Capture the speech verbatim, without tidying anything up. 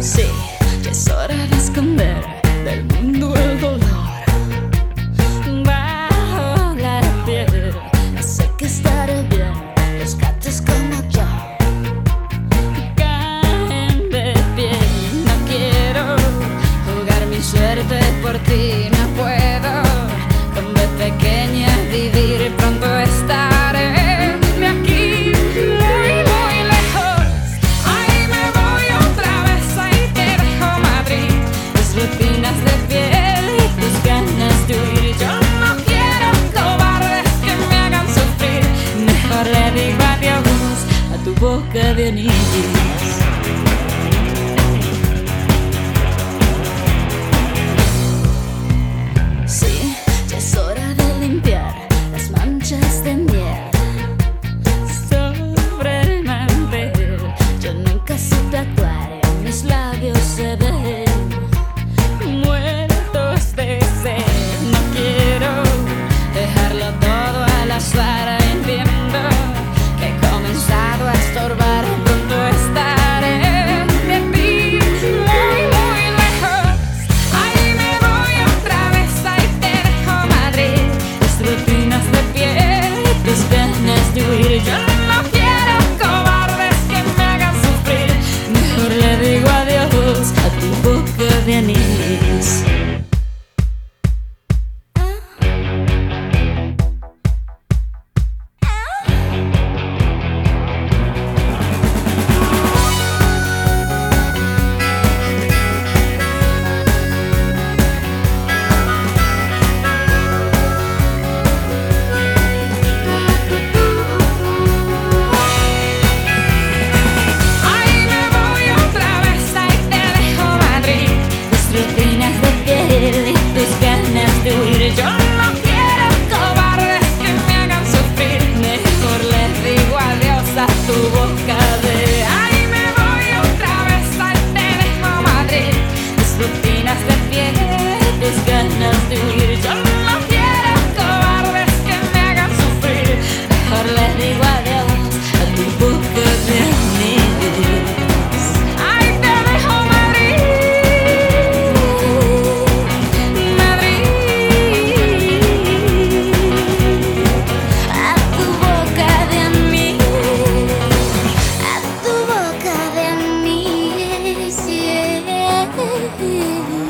Sí, ya es hora de esconder del mundo el dolor. Bajo la piel, sé que estaré bien. Los gatos como yo caen de pie. No quiero jugar mi suerte por ti, no puedo. Con B pequeña vivir, pronto estaré. Rutinas de piel y tus ganas de huir. Yo no quiero cobardes que me hagan sufrir. Mejor le digo adiós a tu boca de anís. Sí, ya es hora de limpiar las manchas de miel sobre el mantel. Yo nunca supe actuar, en mis labios se ven muertos de sed. No quiero dejarlo todo al azar. Entiendo que he comenzado a estorbar. Pronto estaré de ti, muy, muy lejos. Ahí me voy otra vez, ahí te dejo Madrid. Tus rutinas de piel y tus ganas de huir. Yo no quiero cobardes que me hagan sufrir. Mejor le digo adiós a tu boca de anís. Yo no quiero cobardes que me hagan sufrir. Mejor les digo adiós a tu boca de. Ahí me voy otra vez, ahí te dejo Madrid. Tus rutinas de piel, tus ganas de huir. Yo no quiero cobardes que me hagan sufrir. Mejor les digo adiós a tu boca de anís. Ahí te dejo Madrid. Yeah.